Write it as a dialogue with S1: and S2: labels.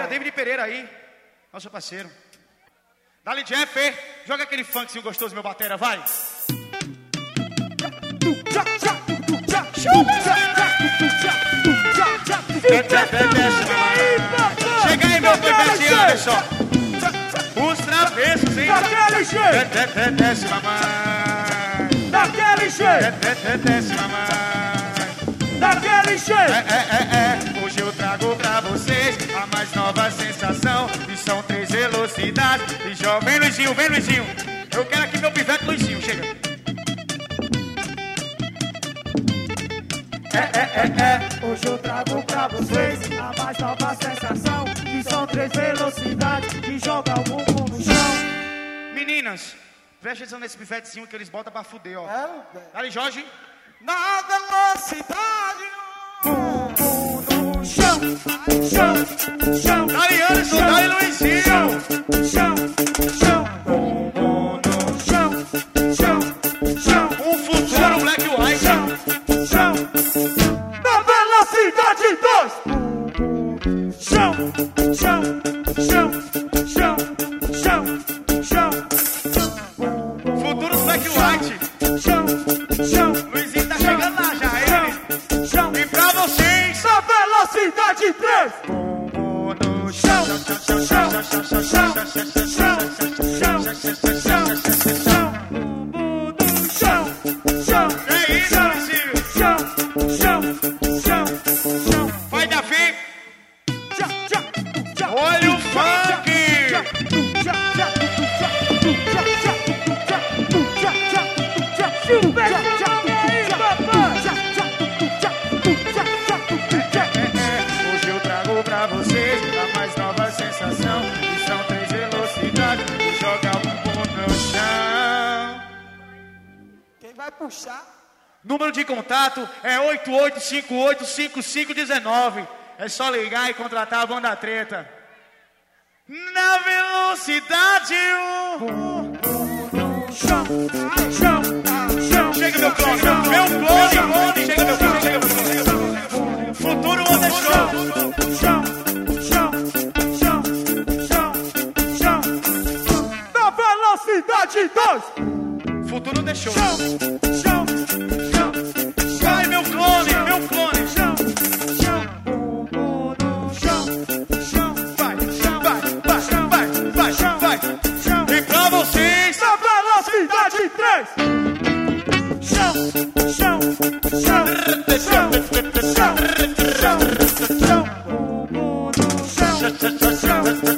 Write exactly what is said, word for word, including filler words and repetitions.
S1: Pereira, David Pereira aí. Nosso parceiro. Dali Jeff, joga aquele funkzinho gostoso, meu batera, vai. Chega aí, meu doido, Anderson. Os travessos, hein?
S2: Daquele jeito.
S1: Desce, mamãe.
S2: Daquele jeito.
S1: Desce, mamãe.
S2: Daquele jeito.
S1: É, é, é, é. Hoje eu trago pra vocês a mais nova sensação. E são três velocidades. E joga. Vem, Luizinho, vem, Luizinho. Eu quero aqui meu pivete, Luizinho, chega.
S2: É, é, é, é. Hoje eu trago pra vocês a mais nova sensação. Que são três velocidades que jogam o bumbum no chão.
S1: Meninas, presta atenção nesse pivetezinho que eles botam pra fuder, ó.
S2: É,
S1: Dali, Jorge.
S2: na velocidade. Bumbum no chão. Chão, chão.
S1: Dali, Anderson, dali, Luizinho.
S2: Chão, chão. Bumbum no chão. Chão, chão.
S1: Um futuro black white.
S2: Chão, chão. Na velocidade dois. Chão, chão, chão, chão, chão, chão.
S1: Futuro black white.
S2: Chão, chão.
S1: Luizinho tá chegando lá já, ele.
S2: Chão.
S1: E pra vocês.
S2: Na velocidade três.
S1: No
S2: Chão, chão, chão, chão, chão, chão, chão, chão. Bumbum no chão, chão.
S1: É isso, Luizinho.
S2: Chão, chão, chão, chão.
S1: Vai, Davi.
S2: Tchá, tchá, tchá.
S1: Olha o funk. Hoje eu trago pra vocês a mais nova sensação. E são três velocidades e joga o bumbum no chão.
S2: Quem vai puxar?
S1: Número de contato é oito oito cinco oito cinco cinco um nove. É só ligar e contratar a banda treta. Na velocidade um.
S2: Chão, chão, chão.
S1: Chega meu clone, meu clone, chega meu clone, chega meu clone. Futuro Wonder Show.
S2: Chão, chão, chão, chão, chão. Na velocidade dois.
S1: Futuro Wonder Show.
S2: Chão, chão, chão.
S1: Vai meu clone, meu clone.
S2: Chão, chão. Bumbum no chão, chão.
S1: Vai, vai, vai, vai, vai,
S2: Chão,
S1: vai.
S2: chão.
S1: E pra vocês.
S2: Na velocidade três. Chão, chão, chão, chão, chão, chão, chão. Bumbum no chão, chão,